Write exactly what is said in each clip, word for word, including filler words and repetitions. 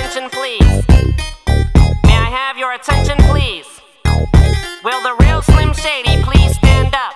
attention, please? May I have your attention, please? Will the real Slim Shady please stand up?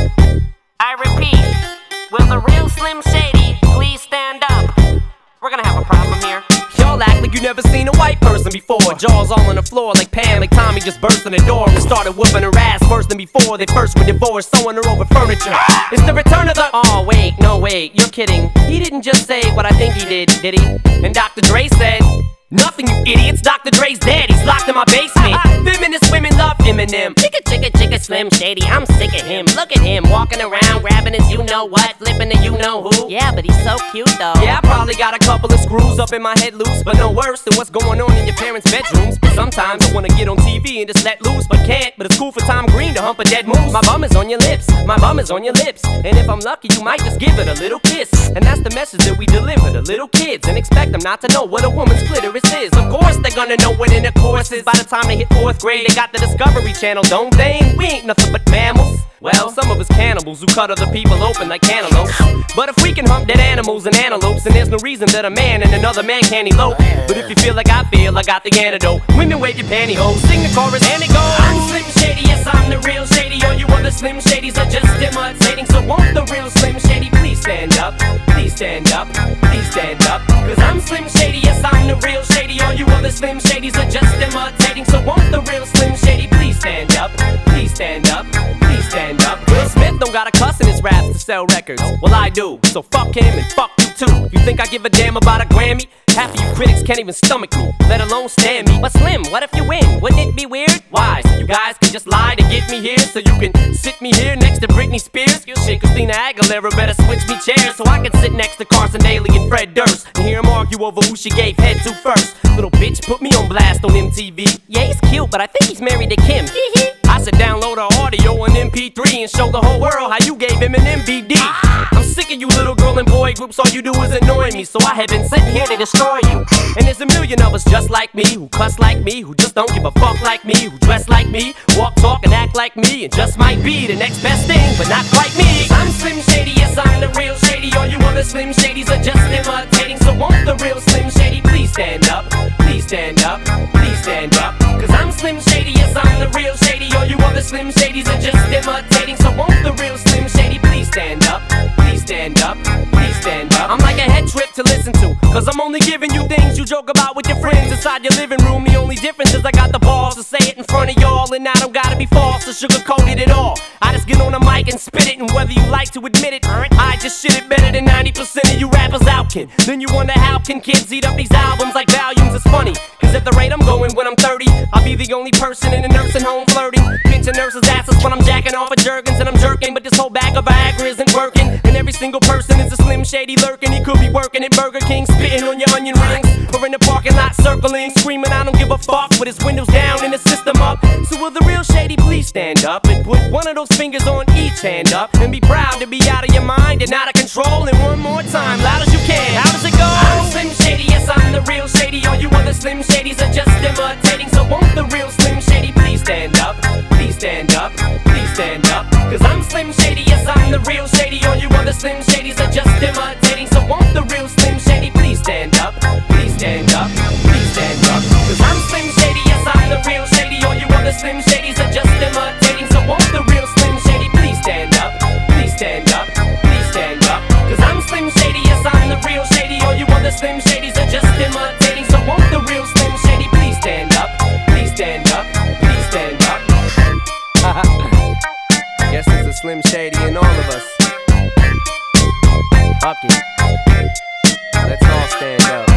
I repeat, will the real Slim Shady please stand up? We're gonna have a problem here. Y'all act like you never seen a white person before. Jaws all on the floor like Pam, like Tommy just burst in the door and started whooping her ass worse than before. They first were divorced, sewing her over furniture. It's the return of the... Oh wait, no wait, you're kidding. He didn't just say what I think he did, did he? And Doctor Dre said... Nothing, you idiots. Doctor Dre's dead. He's locked in my basement. Feminist women love Eminem. Chicka, chicka, chicka, Slim Shady. I'm sick of him. Look at him walking around, grabbing his you-know-what, flipping the you-know-who. Yeah, but he's so cute, though. Yeah, I probably got a couple of screws up in my head loose, but no worse than what's going on in your parents' bedrooms. But sometimes I wanna get on T V and just let loose, but can't. But it's cool for Tom Green to hump a dead moose. My bum is on your lips. My bum is on your lips. And if I'm lucky, you might just give it a little kiss. And that's the message that we deliver to little kids, and expect them not to know what a woman's clitoris is. Of course they're gonna know what intercourse is. By the time they hit fourth grade, they got the Discovery Channel, don't they? And we ain't nothing but mammals. Well, some of us cannibals who cut other people open like cantaloupes. But if we can hump dead animals and antelopes, then there's no reason that a man and another man can't elope. But if you feel like I feel, I got the antidote. Women wave your pantyhose, sing the chorus and it goes. I'm Slim Shady, yes I'm the real Shady. All you other Slim Shadys are just imitating. So won't the real Slim Shady please stand up? Please stand up, please stand up. Cause I'm Slim Shady, yes I'm the real Shady. All you other Slim Shadys are just imitating. So won't the real Slim Shady please stand up? Please stand up, please stand up. Will Smith don't got a cuss in his raps to sell records. Well I do, so fuck him and fuck you too. You think I give a damn about a Grammy? Half of you critics can't even stomach me, let alone stand me. But Slim, what if you win? Wouldn't it be weird? Why? So you guys can just lie to get me here, so you can sit me here next to Britney Spears? Shit, Christina Aguilera better switch me chairs so I can sit next to Carson Daly and Fred Durst and hear them argue over who she gave head to first. Little bitch put me on blast on M T V. Yeah, he's cute, but I think he's married to Kim. I said download her audio on M P three and show the whole world how you gave him an M V D. I'm sick of you little girl and boy groups, all you do is annoy me, so I have been sitting here to destroy you. And there's a million of us just like me, who cuss like me, who just don't give a fuck like me, who dress like me, walk, talk, and act like me, and just might be the next best thing, but not quite me. I'm Slim Shady, yes I'm the real Shady. All you other Slim Shadys are just imitating. So won't the real Slim Shady please stand up? Please stand up, please stand up. Cause I'm Slim Shady, yes I'm the real Shady. All you other Slim Shadys are just imitating. So won't the real Slim Shady please stand up? Please stand up, please stand up. I'm like a head trip to listen to, cause I'm only giving you things you joke about with your friends inside your living room. The only difference is I got the balls to say it in front of y'all, and I don't gotta be false or sugarcoated at all. I just get on the mic and spit it, and whether you like to admit it, I just shit it better than ninety percent of you rappers out can. Then you wonder how can kids eat up these albums like volumes. It's funny, cause at the rate I'm going when I'm thirty, I'll be the only person in a nursing home flirting, pinching nurses' asses when I'm jacking off of Jergens and I'm jerking. But this whole bag of Viagra isn't working, and every single person is a Slim Shady lurking. He could be working at Burger King, spitting on your onion rings, or in the parking lot circling, screaming I don't give a fuck with his windows down and the system up. So will the real Shady please stand up and put one of those fingers on each hand up and be proud to be out of your mind and out of control? And one more time, loud as you can, how does it go? I'm Slim Shady, yes I'm the real Shady. All you other Slim Shadys are just imitating. So won't the real Slim Shady please stand up? Please stand up, please stand up. Cause I'm Slim Shady, yes I'm the real Shady. All you other Slim Shadys are just imitating. So won't the real Slim Shady please stand up? Please stand up, please stand up. Cause I'm Slim Shady, yes I'm the real Shady. All you other Slim Shadys are just imitating. So won't the real Slim Shady please stand up? Please stand up, please stand up. Cause I'm Slim Shady, yes I'm the real Shady. All you other Slim Shadys are just imitating. So won't the real Slim Shady please stand up? Please stand up, please stand up. Guess there's a Slim Shady in all of us. Fuck it. Let's all stand up.